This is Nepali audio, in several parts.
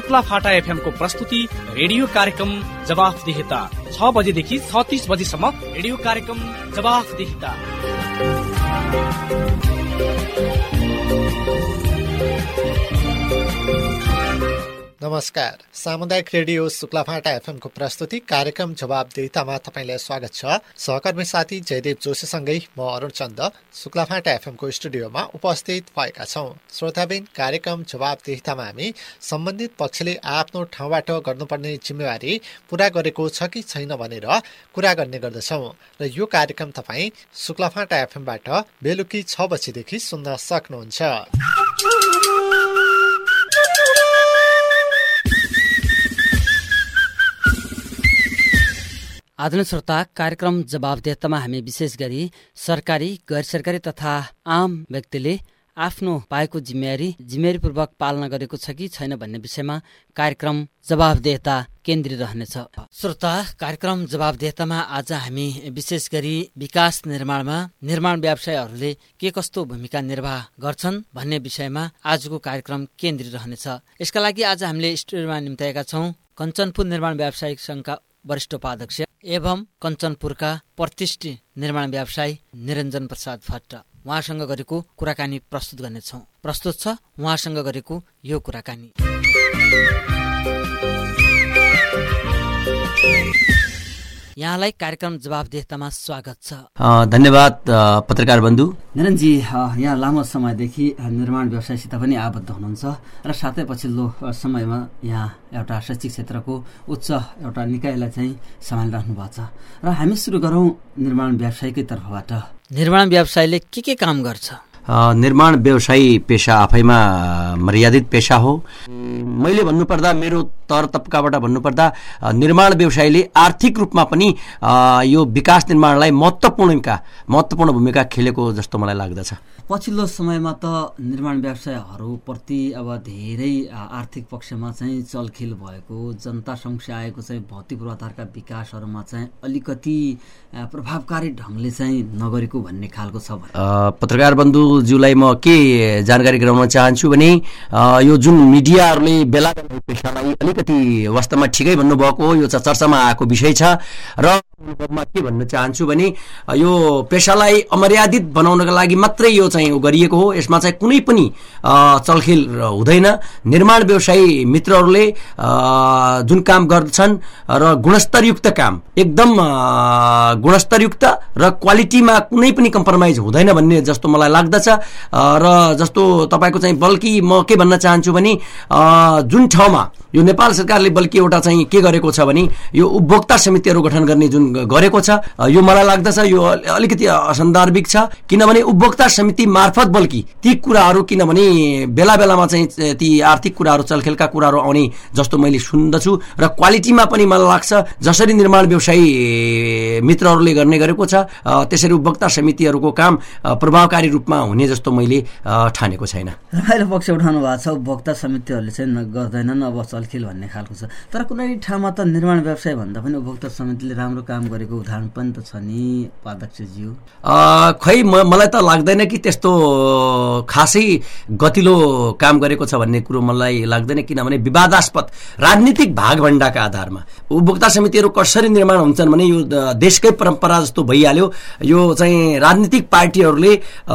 शुक्लाफाटा एफएम को प्रस्तुति रेडियो कार्यक्रम जवाफदेहिता 6 बजेदेखि 36 बजेसम्म रेडियो कार्यक्रम जवाफदेहिता। नमस्कार, सामुदायिक रेडियो शुक्लाफाटा एफएमको प्रस्तुति कार्यक्रम जवाफदेहितामा तपाईलाई स्वागत छ। सहकर्मी साथी जयदेव जोशीसँगै म अरुण चन्द शुक्लाफाटा एफएमको स्टुडियोमा उपस्थित भएका छौं। श्रोताबिन, कार्यक्रम जवाफदेहितामा हामी सम्बन्धित पक्षले आफ्नो ठाउँबाट गर्नुपर्ने जिम्मेवारी पूरा गरेको छ कि छैन भनेर कुरा गर्ने गर्दछौं र यो कार्यक्रम तपाईँ शुक्लाफाटा एफएमबाट बेलुकी 6 बजेदेखि सुन्न सक्नुहुन्छ। आदरणीय श्रोता, कार्यक्रम जवाफदेहितामा हामी विशेष गरी सरकारी, गैर सरकारी तथा आम व्यक्तिले आफ्नो पाएको जिम्मेवारीपूर्वक पालना गरेको छ कि छैन भन्ने विषयमा कार्यक्रम जवाफदेहिता केन्द्रित रहनेछ। श्रोता, कार्यक्रम जवाफदेहितामा आज हामी विशेष गरी विकास निर्माणमा निर्माण व्यवसायीहरूले के कस्तो भूमिका निर्वाह गर्छन् भन्ने विषयमा आजको कार्यक्रम केन्द्रित रहनेछ। यसका लागि आज हामीले स्टुडियोमा निम्ताएका छौं कञ्चनपुर निर्माण व्यवसायिक संघका वरिष्ठ उपाध्यक्ष एवं कञ्चनपुरका प्रतिष्ठित निर्माण व्यवसायी निरञ्जन प्रसाद भट्ट। उहाँसँग गरेको कुराकानी प्रस्तुत गर्नेछौँ। प्रस्तुत छ उहाँसँग गरेको यो कुराकानी। यहाँलाई कार्यक्रम जवाफदेहितामा स्वागत छ। धन्यवाद पत्रकार बन्धु। निरञ्जी, यहाँ लामो समयदेखि निर्माण व्यवसायसित पनि आबद्ध हुनुहुन्छ र साथै पछिल्लो समयमा यहाँ एउटा शैक्षिक क्षेत्रको उच्च एउटा निकायलाई चाहिँ सम्हालिराख्नु भएको छ र हामी सुरु गरौँ निर्माण व्यवसायकै तर्फबाट। निर्माण व्यवसायले के काम गर्छ? निर्माण व्यवसायी पेशा आफैमा मर्यादित पेशा हो। मैले भन्नुपर्दा, मेरो तर तबकाबाट भन्नुपर्दा, निर्माण व्यवसायीले आर्थिक रूपमा पनि यो विकास निर्माणलाई महत्त्वपूर्ण भूमिका खेलेको जस्तो मलाई लाग्दछ। पछिल्लो समयमा त निर्माण व्यवसायहरूप्रति अब धेरै आर्थिक पक्षमा चाहिँ चलखेल भएको, जनता समक्ष आएको चाहिँ भौतिक पूर्वाधारका विकासहरूमा चाहिँ अलिकति प्रभावकारी ढङ्गले चाहिँ नगरेको भन्ने खालको छ। पत्रकार बन्धुज्यूलाई म के जानकारी गराउन चाहन्छु भने, यो जुन मिडियाहरूले बेला पेशालाई अलिकति वास्तवमा ठिकै भन्नुभएको हो, यो चर्चामा आएको विषय छ र अनुभवमा के भन्न चाहन्छु भने, यो पेशालाई अमर्यादित बनाउनका लागि मात्रै यो चाहिँ गरिएको हो। यसमा चाहिँ कुनै पनि चलखेल हुँदैन। निर्माण व्यवसायी मित्रहरूले जुन काम गर्छन् र गुणस्तरयुक्त काम, एकदम गुणस्तरयुक्त र क्वालिटीमा कुनै पनि कम्प्रोमाइज हुँदैन भन्ने जस्तो मलाई लाग्दछ। र जस्तो तपाईँको चाहिँ बल्कि म के भन्न चाहन्छु भने, जुन ठाउँमा यो नेपाल सरकारले बल्कि एउटा चाहिँ के गरेको छ भने, यो उपभोक्ता समितिहरू गठन गर्ने जुन गरेको छ, यो मलाई लाग्दछ यो अलिकति असन्दर्भिक छ। किनभने उपभोक्ता समिति मार्फत बल्कि ती कुराहरू, किनभने बेला बेलामा चाहिँ ती आर्थिक कुराहरू, चलखेलका कुराहरू आउने जस्तो मैले सुन्दछु र क्वालिटीमा पनि मलाई लाग्छ जसरी निर्माण व्यवसायी मित्रहरूले गर्ने गरेको छ त्यसरी उपभोक्ता समितिहरूको काम प्रभावकारी रूपमा हुने जस्तो मैले ठानेको छैन। रमाइलो पक्ष उठाउनु भएको छ, उपभोक्ता समितिहरूले चाहिँ गर्दैनन् अब चलखेल भन्ने खालको छ। तर कुनै ठाउँमा त निर्माण व्यवसाय भन्दा पनि उपभोक्ता समितिले राम्रो काम गरेको उदाहरण पनि त छ नि उपाध्यक्षज्यू। खै मलाई त लाग्दैन कि त्यस्तो खासै गतिलो काम गरेको छ भन्ने कुरो मलाई लाग्दैन। किनभने विवादास्पद राजनीतिक भागभण्डाका आधारमा उपभोक्ता समितिहरू कसरी निर्माण हुन्छन् भने, यो देशकै परम्परा जस्तो भइहाल्यो। यो चाहिँ राजनीतिक पार्टीहरूले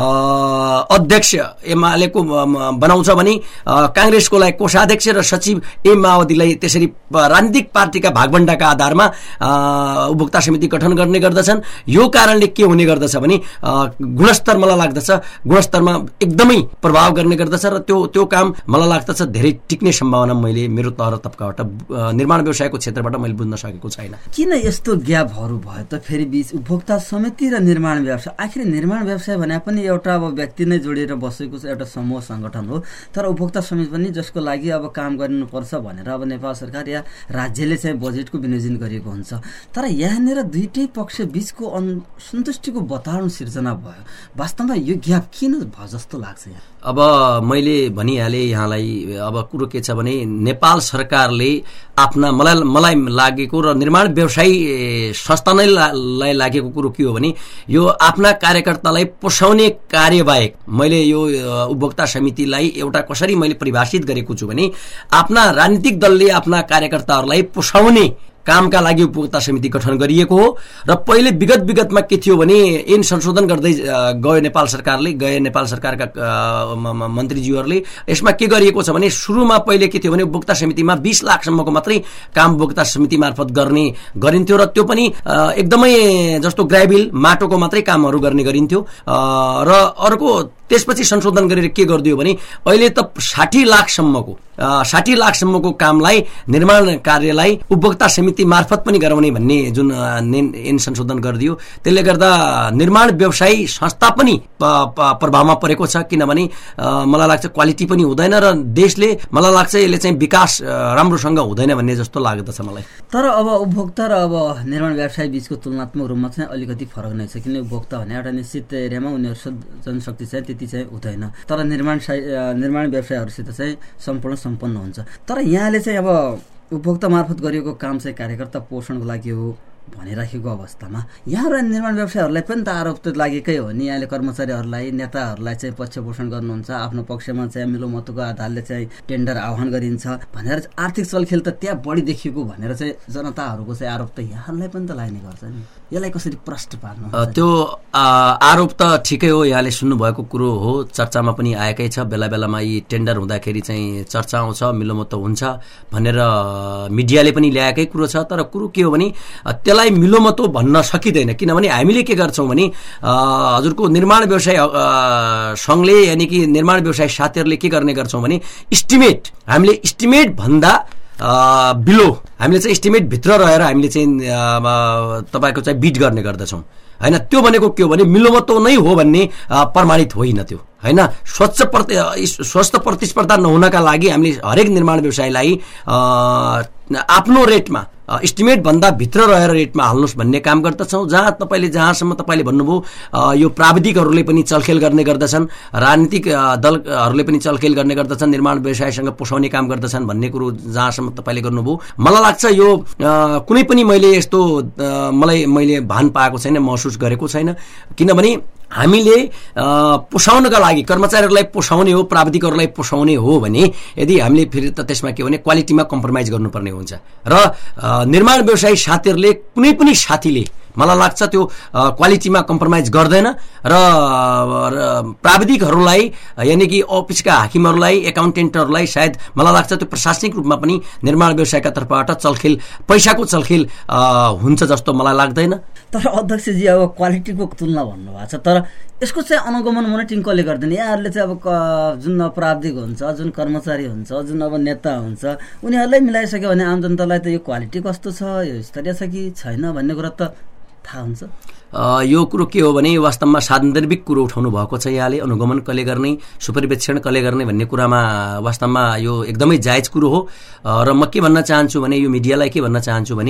अध्यक्ष एमालेको बनाउँछ भने काङ्ग्रेसको लागि कोषाध्यक्ष र सचिव माओवादीलाई त्यसरी राजनीतिक पार्टीका भागभण्डाका आधारमा उपभोक्ता समिति गठन गर्ने गर्दछन्। यो कारणले के हुने गर्दछ भने, गुणस्तर मलाई लाग्दछ गुणस्तरमा एकदमै प्रभाव गर्ने गर्दछ र त्यो काम मलाई लाग्दछ धेरै टिक्ने सम्भावना मैले मेरो तर तबकाबाट निर्माण व्यवसायको क्षेत्रबाट मैले बुझ्न सकेको छैन। किन यस्तो ग्यापहरू भयो त फेरि बीच उपभोक्ता समिति र निर्माण व्यवसाय? आखिर निर्माण व्यवसाय भने पनि एउटा अब व्यक्ति नै जोडिएर बसेको एउटा समूह संगठन हो, तर उपभोक्ता समिति पनि जसको लागि अब काम गर्नुपर्छ भनेर अब नेपाल सरकार या राज्यले चाहिँ बजेटको विनियोजन गरिएको हुन्छ। तर यहाँनिर दुईटै पक्ष बीचको असन्तुष्टिको वातावरण सिर्जना भयो। वास्तवमा यो ग्याप किन भयो जस्तो लाग्छ? अब मैले भनिहालेँ यहाँलाई, अब कुरो के छ भने, नेपाल सरकारले आफ्ना मलाई लागेको र निर्माण व्यवसायी संस्थानलाई लागेको कुरो के हो भने, यो आफ्ना कार्यकर्तालाई पोषाउने कार्यबाहेक मैले यो उपभोक्ता समितिलाई एउटा कसरी मैले परिभाषित गरेको छु भने, आफ्ना राजनीतिक दलले आफ्ना कार्यकर्ताहरूलाई पोषाउने कामका लागि उपभोक्ता समिति गठन गरिएको हो। र पहिले विगतमा के थियो भने ऐन संशोधन गर्दै गयो नेपाल सरकारका मन्त्रीज्यूहरूले। यसमा के गरिएको छ भने सुरुमा पहिले के थियो भने उपभोक्ता समितिमा 20 लाखसम्मको मात्रै काम उपभोक्ता समिति मार्फत गरिन्थ्यो र त्यो पनि एकदमै जस्तो ग्राभेल माटोको मात्रै कामहरू गर्ने गरिन्थ्यो। र अर्को त्यसपछि संशोधन गरेर के गरिदियो भने अहिले त 60 लाखसम्मको कामलाई निर्माण कार्यलाई उपभोक्ता समिति मार्फत पनि गराउने भन्ने जुन ऐन संशोधन गरिदियो। त्यसले गर्दा निर्माण व्यवसायी संस्था पनि प्रभावमा परेको छ, किनभने मलाई लाग्छ क्वालिटी पनि हुँदैन र देशले मलाई लाग्छ यसले चाहिँ विकास राम्रोसँग हुँदैन भन्ने जस्तो लाग्दछ मलाई। तर अब उपभोक्ता र अब निर्माण व्यवसायी बीचको तुलनात्मक रूपमा चाहिँ अलिकति फरक नै छ, किन उपभोक्ता भने एउटा निश्चित एरियामा उनीहरू जनशक्ति चाहिँ त्यति चाहिँ हुँदैन, तर निर्माण व्यवसायहरूसित चाहिँ सम्पन्न हुन्छ। तर यहाँले चाहिँ अब उपभोक्ता मार्फत गरिएको काम चाहिँ कार्यकर्ता पोषणको लागि हो भनिराखेको अवस्थामा यहाँहरू निर्माण व्यवसायहरूलाई पनि त आरोप त लागेकै हो नि। यहाँले कर्मचारीहरूलाई नेताहरूलाई चाहिँ पक्ष पोषण गर्नुहुन्छ, आफ्नो पक्षमा चाहिँ मिलोमतोको आधारले चाहिँ टेन्डर आह्वान गरिन्छ भनेर आर्थिक चलखेल त त्यहाँ बढी देखिएको भनेर चाहिँ जनताहरूको चाहिँ आरोप त यहाँहरूलाई पनि त लाग्ने गर्छ नि। यसलाई कसरी प्रष्ट पार्नु? त्यो आरोप त ठिकै हो, यहाँले सुन्नुभएको कुरो हो, चर्चामा पनि आएकै छ। बेला बेलामा यी टेन्डर हुँदाखेरि चाहिँ चर्चा आउँछ, मिलोमतो हुन्छ भनेर मिडियाले पनि ल्याएकै कुरो छ। तर कुरो के हो भने त्यसलाई मिलोमतो भन्न सकिँदैन, किनभने हामीले के गर्छौँ भने हजुरको निर्माण व्यवसाय सङ्घले यानि कि निर्माण व्यवसाय साथीहरूले के गर्ने गर्छौँ भने हामीले इस्टिमेट भन्दा बिलो हामीले चाहिँ इस्टिमेट भित्र रहेर हामीले चाहिँ तपाईँको चाहिँ बिड गर्ने गर्दछौँ हैन। त्यो भनेको के हो भने मिलोमतो नै हो भन्ने प्रमाणित होइन त्यो हैन। स्वस्थ प्रतिस्पर्धा नहुनका लागि हामीले हरेक निर्माण व्यवसायलाई आफ्नो रेटमा इस्टिमेट भन्दा भित्र रहेर रेटमा हाल्नुहोस् भन्ने काम गर्दछौँ। जहाँसम्म तपाईँले भन्नुभयो यो प्राविधिकहरूले पनि चलखेल गर्ने गर्दछन्, राजनीतिक दलहरूले पनि चलखेल गर्ने गर्दछन्, निर्माण व्यवसायसँग पोषाउने काम गर्दछन् भन्ने कुरो जहाँसम्म तपाईँले गर्नुभयो, मलाई लाग्छ यो कुनै पनि मैले यस्तो मैले भान पाएको छैन, महसुस गरेको छैन। किनभने हामीले पोषाउनका लागि कर्मचारीहरूलाई पोषाउने हो, प्राविधिकहरूलाई पोषाउने हो भने यदि हामीले फेरि त त्यसमा के भने क्वालिटीमा कम्प्रोमाइज गर्नुपर्ने हुन्छ। र निर्माण व्यवसायी साथीहरूले कुनै पनि साथीले मलाई लाग्छ त्यो क्वालिटीमा कम्प्रोमाइज गर्दैन र प्राविधिकहरूलाई यानि कि अफिसका हाकिमहरूलाई एकाउन्टेन्टहरूलाई सायद मलाई लाग्छ त्यो प्रशासनिक रूपमा पनि निर्माण व्यवसायका तर्फबाट पैसाको चलखेल हुन्छ जस्तो मलाई लाग्दैन। तर अध्यक्षजी अब क्वालिटीको तुलना भन्नुभएको छ, तर यसको चाहिँ अनुगमन मोनिटरिङ कसले गर्दैन? यहाँहरूले चाहिँ अब जुन प्राविधिक हुन्छ, जुन कर्मचारी हुन्छ, जुन अब नेता हुन्छ, उनीहरूलाई मिलाइसक्यो भने आम जनतालाई त यो क्वालिटी कस्तो छ, यो स्तरीय छ कि छैन भन्ने कुरा त थाहा हुन्छ। यो कुरो के हो भने वास्तवमा सान्दर्भिक कुरो उठाउनु भएको छ यहाँले। अनुगमन कसले गर्ने, सुपरिवेक्षण कसले गर्ने भन्ने कुरामा वास्तवमा यो एकदमै जायज कुरो हो। र म के भन्न चाहन्छु भने यो मिडियालाई के भन्न चाहन्छु भने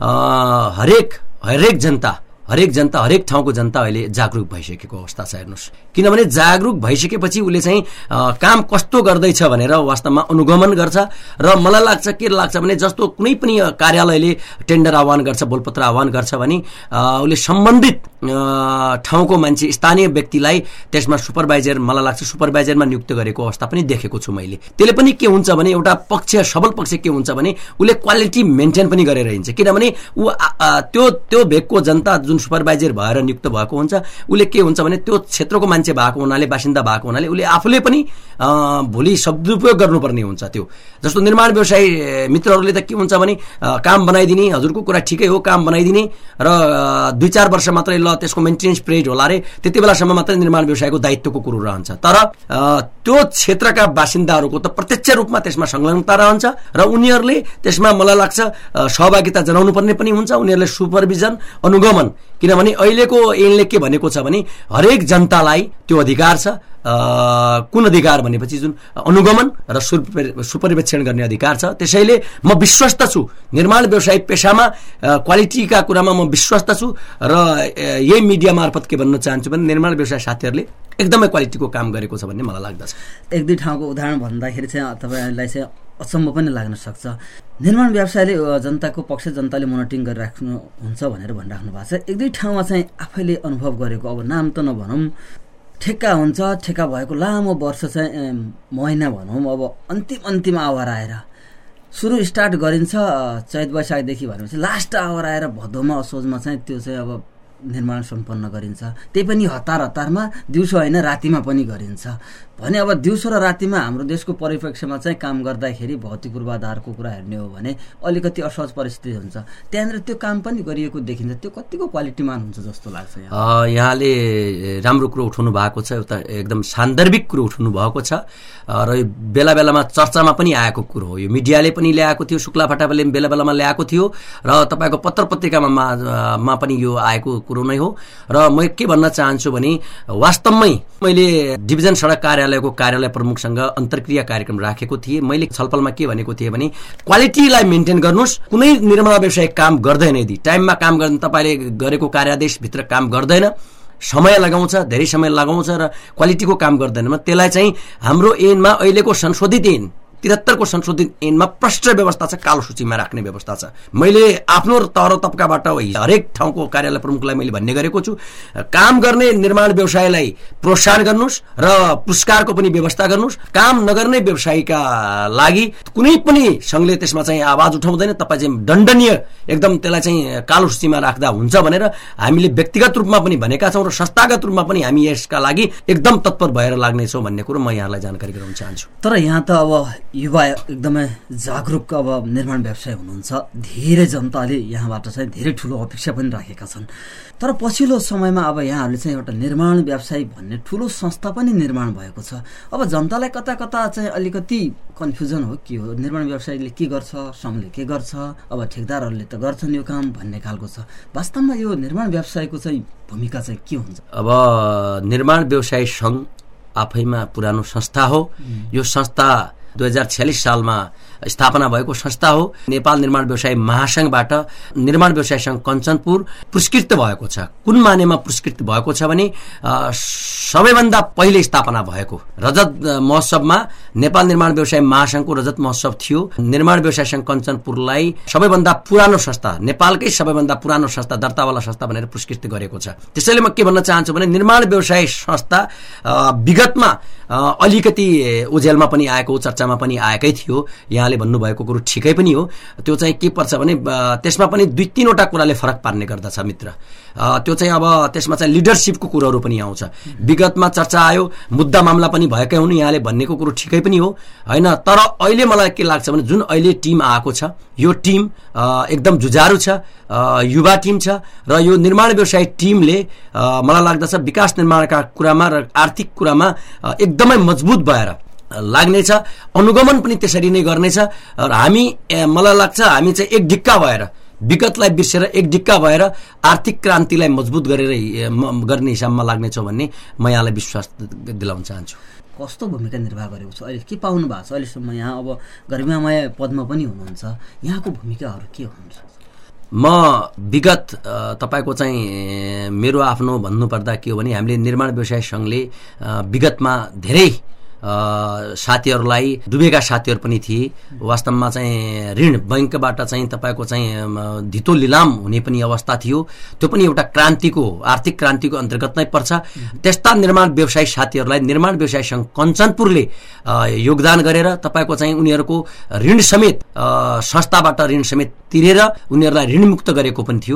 हरेक जनता हरेक ठाउँको जनता अहिले जागरुक भइसकेको अवस्था छ। हेर्नुहोस्, किनभने जागरुक भइसकेपछि उसले चाहिँ काम कस्तो गर्दैछ भनेर वास्तवमा अनुगमन गर्छ। र मलाई लाग्छ के लाग्छ भने जस्तो कुनै पनि कार्यालयले टेन्डर आह्वान गर्छ, बोलपत्र आह्वान गर्छ भने उसले सम्बन्धित ठाउँको मान्छे स्थानीय व्यक्तिलाई त्यसमा सुपरभाइजर, मलाई लाग्छ सुपरभाइजरमा नियुक्त गरेको अवस्था पनि देखेको छु मैले। त्यसले पनि के हुन्छ भने एउटा सबल पक्ष के हुन्छ भने उसले क्वालिटी मेन्टेन पनि गरेर हिँड्छ, किनभने ऊ त्यो भेगको जनता जुन सुपरभाइजर भएर नियुक्त भएको हुन्छ उसले के हुन्छ भने त्यो क्षेत्रको मान्छे भएको हुनाले, बासिन्दा भएको हुनाले उसले आफूले पनि भोलि सदुपयोग गर्नुपर्ने हुन्छ। त्यो जस्तो निर्माण व्यवसायी मित्रहरूले त के हुन्छ भने काम बनाइदिने, हजुरको कुरा ठिकै हो, काम बनाइदिने र 2-4 वर्ष मात्रै ल त्यसको मेन्टेनेन्स पिरियड होला रे, त्यति बेलासम्म मात्रै निर्माण व्यवसायको दायित्वको कुरो रहन्छ। तर त्यो क्षेत्रका बासिन्दाहरूको त प्रत्यक्ष रूपमा त्यसमा संलग्नता रहन्छ र उनीहरूले त्यसमा मलाई लाग्छ सहभागिता जनाउनु पर्ने पनि हुन्छ। उनीहरूले सुपरभिजन, अनुगमन, किनभने अहिलेको ऐनले के भनेको छ भने हरेक जनतालाई त्यो अधिकार छ। कुन अधिकार भनेपछि जुन अनुगमन र सुपरिवेक्षण गर्ने अधिकार छ। त्यसैले म विश्वस्त छु निर्माण व्यवसाय पेशामा क्वालिटीका कुरामा म विश्वस्त छु र यही मिडिया मार्फत के भन्न चाहन्छु भने निर्माण व्यवसाय साथीहरूले एकदमै क्वालिटीको काम गरेको छ भन्ने मलाई लाग्दछ। 1-2 ठाउँको उदाहरण भन्दाखेरि चाहिँ तपाईलाई चाहिँ अचम्म पनि लाग्न सक्छ। निर्माण व्यवसायले जनताको पक्ष, जनताले मोनिटरिङ गरिराख्नु हुन्छ भनेर भनिराख्नु भएको छ। 1-2 ठाउँमा चाहिँ आफैले अनुभव गरेको, अब नाम त नभनौँ, ठेक्का हुन्छ, ठेक्का भएको लामो वर्ष चाहिँ महिना भनौँ, अब अन्तिम आवार आएर सुरु स्टार्ट गरिन्छ चैत वैशाखदेखि भनेपछि लास्ट आवर आएर भदौमा असोजमा चाहिँ त्यो चाहिँ अब निर्माण सम्पन्न गरिन्छ। त्यही पनि हतारमा दिउँसो होइन रातिमा पनि गरिन्छ भने अब दिउँसो र रातिमा हाम्रो देशको परिप्रेक्ष्यमा चाहिँ काम गर्दाखेरि भौतिक पूर्वाधारको कुरा हेर्ने हो भने अलिकति असहज परिस्थिति हुन्छ। त्यहाँनिर त्यो काम पनि गरिएको देखिन्छ। त्यो कतिको क्वालिटीमान हुन्छ जस्तो लाग्छ? यहाँले राम्रो कुरो उठाउनु भएको छ, एउटा एकदम सान्दर्भिक कुरो उठाउनु भएको छ र यो बेला बेलामा चर्चामा पनि आएको कुरो हो। यो मिडियाले पनि ल्याएको थियो, शुक्ला फाटाले बेला बेलामा ल्याएको थियो र तपाईँको पत्र पत्रिकामा पनि यो आएको कुरो नै हो। र म के भन्न चाहन्छु भने वास्तवमै मैले डिभिजन सडक कार्यालयको कार्यालय प्रमुखसँग अन्तर्क्रिया कार्यक्रम राखेको थिएँ। मैले छलफलमा के भनेको थिएँ भने क्वालिटीलाई मेन्टेन गर्नुहोस्। कुनै निर्माण व्यवसाय काम गर्दैन यदि टाइममा काम गर्दैन, तपाईँले गरेको कार्यादेशभित्र काम गर्दैन, समय लगाउँछ, धेरै समय लगाउँछ र क्वालिटीको काम गर्दैन, त्यसलाई चाहिँ हाम्रो ऐनमा अहिलेको संशोधित ऐन 73 को संशोधित ऐनमा प्रष्ट व्यवस्था छ, कालो सूचीमा राख्ने व्यवस्था छ। मैले आफ्नो तहर तबकाबाट हरेक ठाउँको कार्यालय प्रमुखलाई मैले भन्ने गरेको छु, काम गर्ने निर्माण व्यवसायलाई प्रोत्साहन गर्नुहोस् र पुरस्कारको पनि व्यवस्था गर्नुहोस्। काम नगर्ने व्यवसायीका लागि कुनै पनि संघले त्यसमा चाहिँ आवाज उठाउँदैन, तपाईँ चाहिँ दण्डनीय एकदम त्यसलाई चाहिँ कालो सूचीमा राख्दा हुन्छ भनेर हामीले व्यक्तिगत रूपमा पनि भनेका छौँ र संस्थागत रूपमा पनि हामी यसका लागि एकदम तत्पर भएर लाग्नेछौँ भन्ने कुरो म यहाँलाई जानकारी गराउन चाहन्छु। तर यहाँ त अब युवा एकदमै जागरुक अब निर्माण व्यवसाय हुनुहुन्छ, धेरै जनताले यहाँबाट चाहिँ धेरै ठुलो अपेक्षा पनि राखेका छन्। तर पछिल्लो समयमा अब यहाँहरूले चाहिँ एउटा निर्माण व्यवसाय भन्ने ठुलो संस्था पनि निर्माण भएको छ। अब जनतालाई कता कता चाहिँ अलिकति कन्फ्युजन हो, के हो निर्माण व्यवसायले के गर्छ, सङ्घले के गर्छ, अब ठेकदारहरूले त गर्छन् यो काम भन्ने खालको छ। वास्तवमा यो निर्माण व्यवसायको चाहिँ भूमिका चाहिँ के हुन्छ? अब निर्माण व्यवसाय सङ्घ आफैमा पुरानो संस्था हो। यो संस्था 2046 सालमा स्थापना भएको संस्था हो। नेपाल निर्माण व्यवसाय महासंघबाट निर्माण व्यवसाय संघ कञ्चनपुर पुरस्कृत भएको छ। कुन मानेमा पुरस्कृत भएको छ भने सबैभन्दा पहिले स्थापना भएको रजत महोत्सवमा नेपाल निर्माण व्यवसाय महासंघको रजत महोत्सव थियो। निर्माण व्यवसाय संघ कञ्चनपुरलाई सबैभन्दा पुरानो संस्था, नेपालकै सबैभन्दा पुरानो संस्था, दर्तावाला संस्था भनेर पुरस्कृत गरेको छ। त्यसैले म के भन्न चाहन्छु भने निर्माण व्यवसाय संस्था विगतमा अलिकति उजेलमा पनि आएको, चर्चामा पनि आएकै थियो। यहाँले भन्नुभएको कुरो ठिकै पनि हो। त्यो चाहिँ के पर्छ भने त्यसमा पनि 2-3वटा कुराले फरक पार्ने गर्दछ मित्र। त्यो चाहिँ अब त्यसमा चाहिँ लिडरसिपको कुरोहरू पनि आउँछ। विगतमा चर्चा आयो, मुद्दा मामला पनि भएकै हुन्, यहाँले भन्नेको कुरो ठिकै पनि हो होइन। तर अहिले मलाई के लाग्छ भने जुन अहिले टिम आएको छ, यो टिम एकदम जुझारु छ, युवा टिम छ र यो निर्माण व्यवसाय टिमले मलाई लाग्दछ विकास निर्माणका कुरामा र आर्थिक कुरामा एकदमै मजबुत भएर लाग्नेछ। अनुगमन पनि त्यसरी नै गर्नेछ र हामी मलाई लाग्छ हामी चाहिँ एक ढिक्का भएर विगतलाई बिर्सेर एक ढिक्का भएर आर्थिक क्रान्तिलाई मजबुत गर्ने हिसाबमा लाग्नेछौँ भन्ने म यहाँलाई विश्वास दिलाउन चाहन्छु। कस्तो भूमिका निर्वाह गरेको छ, अहिले के पाउनु भएको छ अहिलेसम्म? यहाँ अब गरिमामय पदमा पनि हुनुहुन्छ, यहाँको भूमिकाहरू के हुन्छ? म विगत तपाईँको चाहिँ मेरो आफ्नो भन्नुपर्दा के हो भने हामीले निर्माण व्यवसाय सङ्घले विगतमा धेरै साथीहरूलाई डुबेका साथीहरू पनि थिए। वास्तवमा चाहिँ ऋण बैंकबाट चाहिँ तपाईँको चाहिँ धितो लिलाम हुने पनि अवस्था थियो। त्यो पनि एउटा क्रान्तिको, आर्थिक क्रान्तिको अन्तर्गत नै पर्छ। त्यस्ता निर्माण व्यवसायी साथीहरूलाई निर्माण व्यवसाय सङ्घ कञ्चनपुरले योगदान गरेर तपाईँको चाहिँ उनीहरूको ऋण समेत संस्थाबाट ऋण समेत तिरेर उनीहरूलाई ऋणमुक्त गरेको पनि थियो।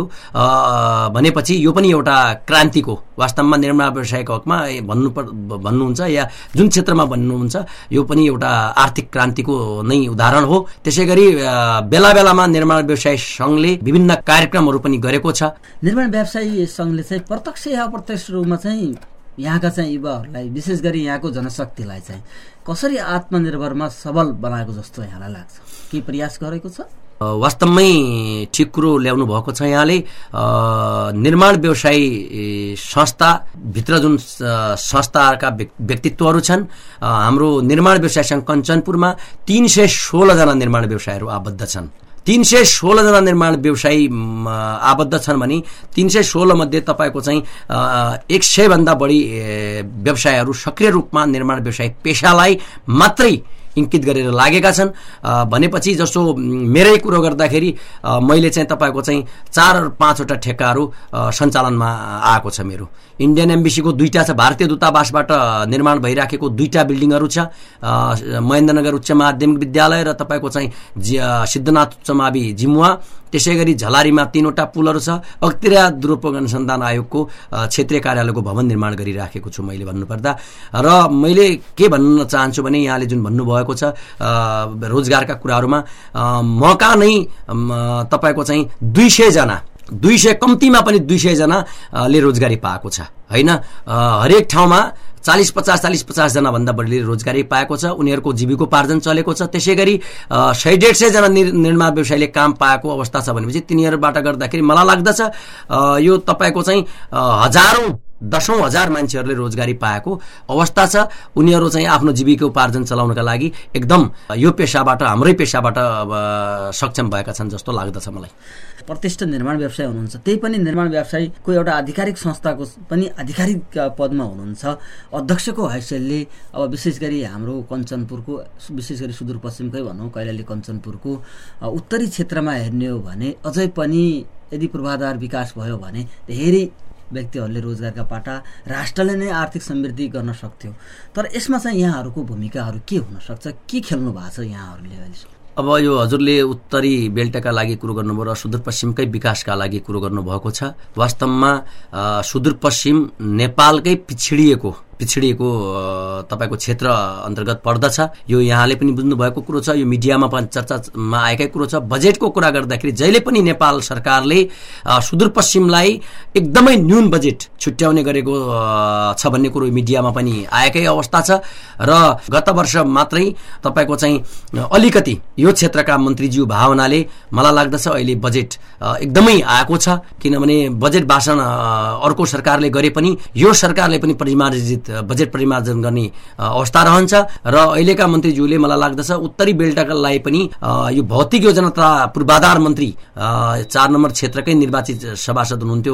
भनेपछि यो पनि एउटा क्रान्तिको, वास्तवमा निर्माण व्यवसायको हकमा भन्नुहुन्छ या जुन क्षेत्रमा भन्नुहुन्छ यो पनि एउटा आर्थिक क्रान्तिको नै उदाहरण हो। त्यसै गरी बेला बेलामा निर्माण व्यवसाय सङ्घले विभिन्न कार्यक्रमहरू पनि गरेको छ। निर्माण व्यवसायी सङ्घले चाहिँ प्रत्यक्ष या अप्रत्यक्ष रूपमा चाहिँ यहाँका चाहिँ युवाहरूलाई, विशेष गरी यहाँको जनशक्तिलाई चाहिँ कसरी आत्मनिर्भरमा सबल बनाएको जस्तो यहाँलाई लाग्छ? के प्रयास गरेको छ? वास्तवमै ठिक कुरो ल्याउनु भएको छ यहाँले। निर्माण व्यवसायी संस्थाभित्र जुन संस्थाका व्यक्तित्वहरू छन्, हाम्रो निर्माण व्यवसाय सङ्घ कञ्चनपुरमा 316 जना निर्माण व्यवसायहरू आबद्ध छन्। 316 जना निर्माण व्यवसायी आबद्ध छन् भने 316 मध्ये तपाईँको चाहिँ 100 भन्दा बढी व्यवसायहरू सक्रिय रूपमा निर्माण व्यवसाय पेशालाई मात्रै इङ्कित गरेर लागेका छन्। भनेपछि जस्तो मेरै कुरो गर्दाखेरि मैले चाहिँ तपाईँको चाहिँ 4-5वटा ठेक्काहरू सञ्चालनमा आएको छ। मेरो इन्डियन एम्बेसीको 2टा छ, भारतीय दूतावासबाट निर्माण भइराखेको 2टा बिल्डिङहरू छ, महेन्द्रनगर उच्च माध्यमिक विद्यालय र तपाईँको चाहिँ सिद्धनाथ उच्च मावि जिमुवा। त्यसै गरी झलारीमा 3वटा पुलहरू छ। अख्तियार दुरुपयोग अनुसन्धान आयोगको क्षेत्रीय कार्यालयको भवन निर्माण गरिराखेको छु मैले भन्नुपर्दा। र मैले के भन्न चाहन्छु भने यहाँले जुन भन्नुभएको छ रोजगारका कुराहरूमा, मौका नै तपाईँको चाहिँ 200 कम्तीमा पनि 200 जनाले रोजगारी पाएको छ होइन। हरेक ठाउँमा 40-50 जना भन्दा बढीले रोजगारी पाएको छ, उनीहरूको जीविकोपार्जन चलेको छ। त्यसै गरी 100-150 जना निर्माण व्यवसायीले काम पाएको अवस्था छ भनेपछि तिनीहरूबाट गर्दाखेरि मलाई लाग्दछ यो तपाईँको चाहिँ हजारौं 10,000 मान्छेहरूले रोजगारी पाएको अवस्था छ। उनीहरू चाहिँ आफ्नो जीविकोपार्जन चलाउनका लागि एकदम यो पेशाबाट, हाम्रै पेशाबाट सक्षम भएका छन् जस्तो लाग्दछ मलाई। प्रतिष्ठित निर्माण व्यवसाय हुनुहुन्छ, त्यही पनि निर्माण व्यवसायको एउटा आधिकारिक संस्थाको पनि आधिकारिक पदमा हुनुहुन्छ, अध्यक्षको हैसियतले। अब विशेष गरी हाम्रो कञ्चनपुरको, विशेष गरी सुदूरपश्चिमकै भनौँ कैलाली कञ्चनपुरको उत्तरी क्षेत्रमा हेर्ने हो भने अझै पनि यदि पूर्वाधार विकास भयो भने धेरै व्यक्तिहरूले रोजगारका पाटा, राष्ट्रले नै आर्थिक समृद्धि गर्न सक्थ्यो। तर यसमा चाहिँ यहाँहरूको भूमिकाहरू के हुन सक्छ, के खेल्नु भएको छ यहाँहरूले अहिले? अब यो हजुरले उत्तरी बेल्टका लागि कुरो गर्नुभयो र सुदूरपश्चिमकै विकासका लागि कुरो गर्नुभएको छ। वास्तवमा सुदूरपश्चिम नेपालकै पिछडिएको तपाईँको क्षेत्र अन्तर्गत पर्दछ। यो यहाँले पनि बुझ्नुभएको कुरो छ, यो मिडियामा पनि चर्चामा आएकै कुरो छ। बजेटको कुरा गर्दाखेरि जहिले पनि नेपाल सरकारले सुदूरपश्चिमलाई एकदमै न्यून बजेट छुट्याउने गरेको छ भन्ने कुरो मिडियामा पनि आएकै अवस्था छ। र गत वर्ष मात्रै तपाईँको चाहिँ अलिकति यो क्षेत्रका मन्त्रीज्यू भावनाले मलाई लाग्दछ अहिले बजेट एकदमै आएको छ, किनभने बजेट भाषण अर्को सरकारले गरे पनि यो सरकारले पनि बजेट परिमार्जन गर्ने अवस्था रहन्छ। र अहिलेका मन्त्रीज्यूले मलाई लाग्दछ उत्तरी बेल्टलाई पनि यो भौतिक योजना तथा पूर्वाधार मन्त्री 4 नम्बर क्षेत्रकै निर्वाचित सभासद हुनुहुन्थ्यो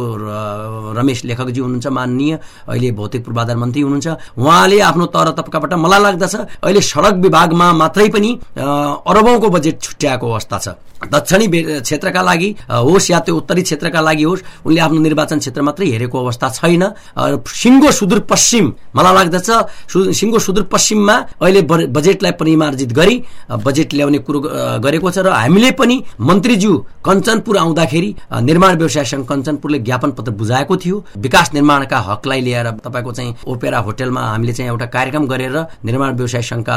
रमेश लेखकजी हुनुहुन्छ, माननीय, अहिले भौतिक पूर्वाधार मन्त्री हुनुहुन्छ। उहाँले आफ्नो तौर तबकाबाट मलाई लाग्दछ अहिले सडक विभागमा मात्रै पनि अरबौंको बजेट छुट्याएको अवस्था छ। दक्षिणी क्षेत्रका लागि होस् या त्यो उत्तरी क्षेत्रका लागि होस्, उनले आफ्नो निर्वाचन क्षेत्र मात्रै हेरेको अवस्था छैन। सिङ्गो सुदूरपश्चिम मलाई लाग्दछ सिङ्गो सुदूरपश्चिममा अहिले बजेटलाई परिमार्जित गरी बजेट ल्याउने कुरो गरेको छ। र हामीले पनि मन्त्रीज्यू कञ्चनपुर आउँदाखेरि निर्माण व्यवसाय संघ कञ्चनपुरले ज्ञापन पत्र बुझाएको थियो। विकास निर्माणका हकलाई लिएर तपाईँको चाहिँ ओपेरा होटलमा हामीले चाहिँ एउटा कार्यक्रम गरेर निर्माण व्यवसाय संघका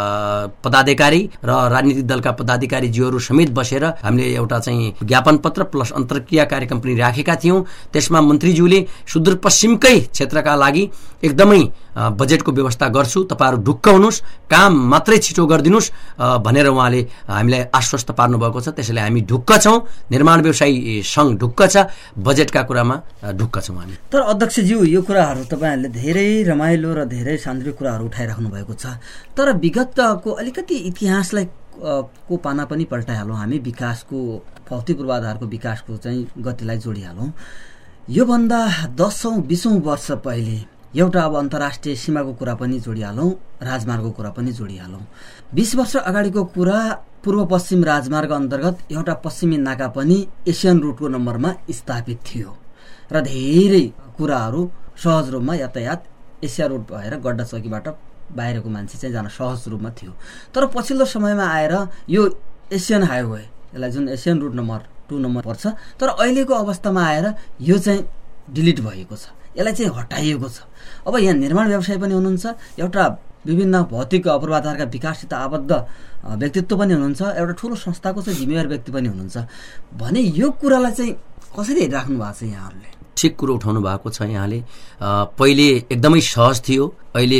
पदाधिकारी र राजनीतिक दलका पदाधिकारीज्यूहरू समेत बसेर हामीले एउटा चाहिँ ज्ञापन पत्र प्लस अन्तर्क्रिया कार्यक्रम पनि राखेका थियौँ। त्यसमा मन्त्रीज्यूले सुदूरपश्चिमकै क्षेत्रका लागि एकदमै बजेटको व्यवस्था गर्छु, तपाईँहरू ढुक्क हुनुहोस्, काम मात्रै छिटो गरिदिनुहोस् भनेर उहाँले हामीलाई आश्वस्त पार्नु भएको छ। त्यसैले हामी ढुक्क छौँ, निर्माण व्यवसायी संघ ढुक्क छ, बजेटका कुरामा ढुक्क छौँ हामी। तर अध्यक्षज्यू यो कुराहरू तपाईँहरूले धेरै रमाइलो र धेरै सान्दर्भिक कुराहरू उठाइराख्नु भएको छ। तर विगतको अलिकति इतिहासलाई को पाना पनि पल्टाइहालौँ हामी, विकासको भौतिक पूर्वाधारको विकासको चाहिँ गतिलाई जोडिहालौँ। योभन्दा 10-20 वर्ष पहिले एउटा अब अन्तर्राष्ट्रिय सीमाको कुरा पनि जोडिहालौँ, राजमार्गको कुरा पनि जोडिहालौँ। 20 वर्ष अगाडिको कुरा पूर्व पश्चिम राजमार्ग अन्तर्गत एउटा पश्चिमी नाका पनि एसियन रुटको नम्बरमा स्थापित थियो र धेरै कुराहरू सहज रूपमा यातायात एसिया रुट भएर गड्डा चौकीबाट बाहिरको मान्छे चाहिँ जान सहज रूपमा थियो। तर पछिल्लो समयमा आएर यो एसियन हाइवे, यसलाई जुन एसियन रुट नम्बर 2 नम्बर पर्छ, तर अहिलेको अवस्थामा आएर यो चाहिँ डिलिट भएको छ, यसलाई चाहिँ हटाइएको छ। अब यहाँ निर्माण व्यवसाय पनि हुनुहुन्छ, एउटा विभिन्न भौतिक पूर्वाधारका विकाससित आबद्ध व्यक्तित्व पनि हुनुहुन्छ, एउटा ठुलो संस्थाको चाहिँ जिम्मेवार व्यक्ति पनि हुनुहुन्छ भने यो कुरालाई चाहिँ कसरी हेरिराख्नु भएको छ यहाँहरूले? ठिक कुरो उठाउनु भएको छ यहाँले। पहिले एकदमै सहज थियो, अहिले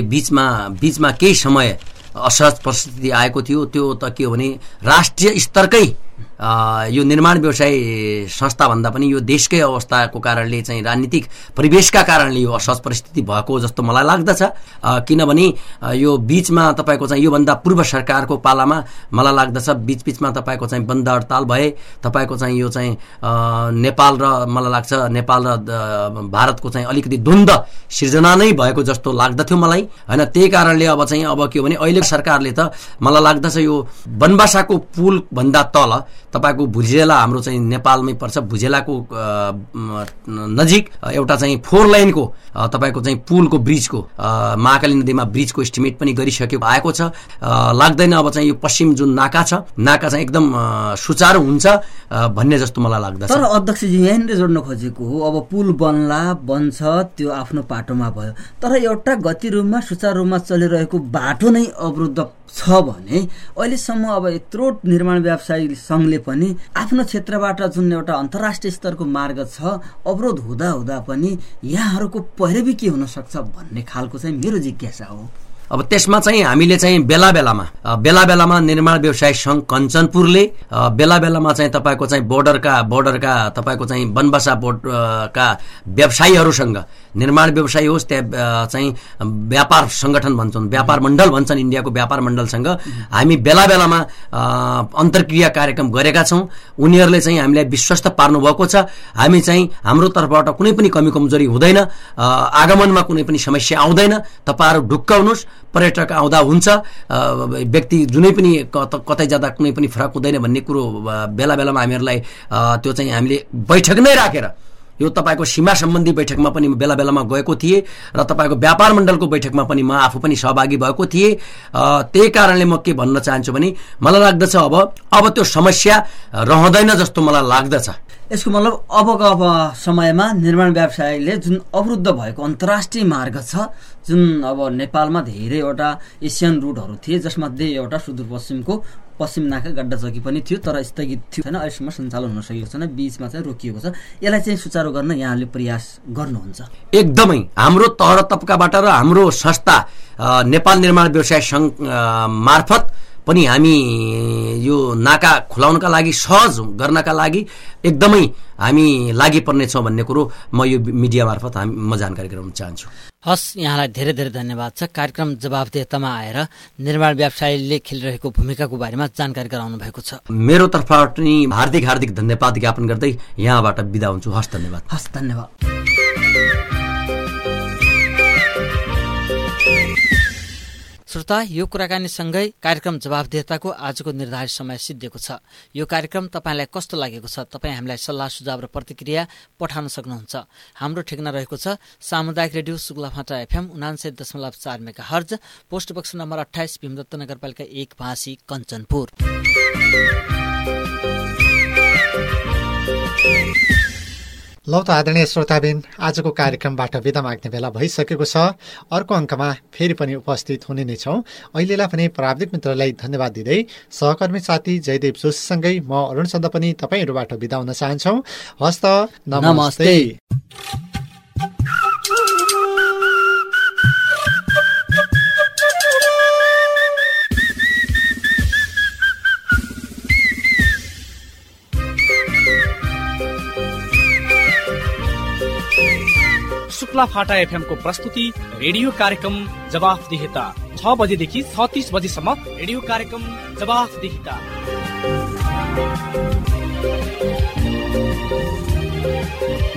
बीचमा केही समय असहज परिस्थिति आएको थियो। त्यो त के हो भने राष्ट्रिय स्तरकै यो निर्माण व्यवसाय संस्था भन्दा पनि यो देशकै अवस्थाको कारणले चाहिँ राजनीतिक परिवेशका कारणले यो असहज परिस्थिति भएको जस्तो मलाई लाग्दछ। किनभने यो बीचमा तपाईँको चाहिँ योभन्दा पूर्व सरकारको पालामा मलाई लाग्दछ बीचमा तपाईँको चाहिँ बन्द हडताल भए, तपाईँको चाहिँ यो चाहिँ नेपाल र मलाई लाग्छ नेपाल र भारतको चाहिँ अलिकति द्वन्द्व सिर्जना नै भएको जस्तो लाग्दथ्यो मलाई होइन। त्यही कारणले अब चाहिँ अब के हो भने अहिले सरकारले त मलाई लाग्दछ यो बनबासाको पुल भन्दा तल तपाईँको भुजेला हाम्रो चाहिँ नेपालमै पर्छ, भुजेलाको नजिक एउटा चाहिँ 4 लाइनको तपाईँको चाहिँ पुलको ब्रिजको महाकाली नदीमा ब्रिजको एस्टिमेट पनि गरिसकेको आएको छ। लाग्दैन अब चाहिँ यो पश्चिम जुन नाका चाहिँ एकदम सुचारू हुन्छ भन्ने जस्तो मलाई लाग्दछ। तर अध्यक्षजी यहाँनिर जोड्न खोजेको हो अब पुल बन्छ त्यो आफ्नो पाटोमा भयो, तर एउटा गति रूपमा सुचारू रूपमा चलिरहेको बाटो नै अवरुद्ध छ भने अहिलेसम्म अब यत्रो निर्माण व्यवसायी संघले पनि आफ्नो क्षेत्रबाट जुन एउटा अन्तर्राष्ट्रिय स्तरको मार्ग छ अवरोध हुँदा पनि यहाँहरूको पैरवी के हुन सक्छ भन्ने खालको चाहिँ मेरो जिज्ञासा हो। अब त्यसमा चाहिँ हामीले चाहिँ बेला बेलामा निर्माण व्यवसाय संघ कञ्चनपुरले बेला बेलामा चाहिँ तपाईँको चाहिँ बोर्डरका तपाईँको चाहिँ बनबसा बोर्डका व्यवसायीहरूसँग निर्माण व्यवसायी होस् त्यहाँ चाहिँ व्यापार संगठन भन्छन्, व्यापार मण्डल भन्छन्, इन्डियाको व्यापार मण्डलसँग हामी बेला बेलामा अन्तर्क्रिया कार्यक्रम गरेका छौँ। उनीहरूले चाहिँ हामीलाई विश्वस्त पार्नु भएको छ। हामी चाहिँ हाम्रो तर्फबाट कुनै पनि कमी कमजोरी हुँदैन, आगमनमा कुनै पनि समस्या आउँदैन। तपाईँहरू ढुक्क हुनुहोस्, पर्यटक आउँदा हुन्छ, व्यक्ति जुनै पनि कतै जाँदा कुनै पनि फरक हुँदैन भन्ने कुरो बेला बेलामा हामीहरूलाई त्यो चाहिँ हामीले बैठक नै राखेर यो तपाईँको सीमा सम्बन्धी बैठकमा पनि बेला बेलामा गएको थिएँ र तपाईँको व्यापार मण्डलको बैठकमा पनि म आफू पनि सहभागी भएको थिएँ। त्यही कारणले म के भन्न चाहन्छु भने मलाई लाग्दछ अब त्यो समस्या रहँदैन जस्तो मलाई लाग्दछ। यसको मतलब अब समयमा निर्माण व्यवसायले जुन अवरुद्ध भएको अन्तर्राष्ट्रिय मार्ग छ, जुन अब नेपालमा धेरैवटा एसियन रुटहरू थिए जसमध्ये एउटा सुदूरपश्चिमको पश्चिम नाका गड्डा चौकी पनि थियो तर स्थगित थियो छैन, अहिलेसम्म सञ्चालन हुन सकेको छैन, बीचमा चाहिँ रोकिएको छ। यसलाई चाहिँ सुचारू गर्न यहाँले प्रयास गर्नुहुन्छ? एकदमै हाम्रो तह तबकाबाट र हाम्रो संस्था नेपाल निर्माण व्यवसाय संघ मार्फत पनि हामी यो नाका खुलाउनका लागि सहज गर्नका लागि एकदमै हामी लागि पर्नेछौँ भन्ने कुरो म यो मिडिया मार्फत म जानकारी गराउन चाहन्छु। हस्, यहाँलाई धेरै धेरै धन्यवाद छ। कार्यक्रम जवाफदेहतामा आएर निर्माण व्यवसायले खेलिरहेको भूमिकाको बारेमा जानकारी गराउनु भएको छ। मेरो तर्फबाट पनि हार्दिक धन्यवाद ज्ञापन गर्दै यहाँबाट बिदा हुन्छु। हस्, धन्यवाद। हस्, धन्यवाद। श्रोता, यो कुराकानीसँगै कार्यक्रम जवाफदेहताको आजको निर्धारित समय सिद्धिएको छ। यो कार्यक्रम तपाईँलाई कस्तो लागेको छ? तपाईँ हामीलाई सल्लाह सुझाव र प्रतिक्रिया पठाउन सक्नुहुन्छ। हाम्रो ठेगाना रहेको छ सामुदायिक radio Suklaphanta FM 99.4 megahertz, post box number 28, Bhimdatta नगरपालिका 1, भाँसी, कञ्चनपुर। लौ त आदरणीय श्रोताबिन, आजको कार्यक्रमबाट बिदा माग्ने बेला भइसकेको छ। अर्को अङ्कमा फेरि पनि उपस्थित हुने नै छौँ। अहिलेलाई पनि प्राविधिक मित्रलाई धन्यवाद दिँदै सहकर्मी साथी जयदेव जोशीसँगै म अरुण चन्द पनि तपाईँहरूबाट बिदा हुन चाहन्छौँ। हस्त, नमस्ते। शुक्लाफाटा FM को प्रस्तुति रेडियो कार्यक्रम जवाफदेहिता 6 बजेदेखि 36 बजेसम्म रेडियो कार्यक्रम जवाफदेहिता।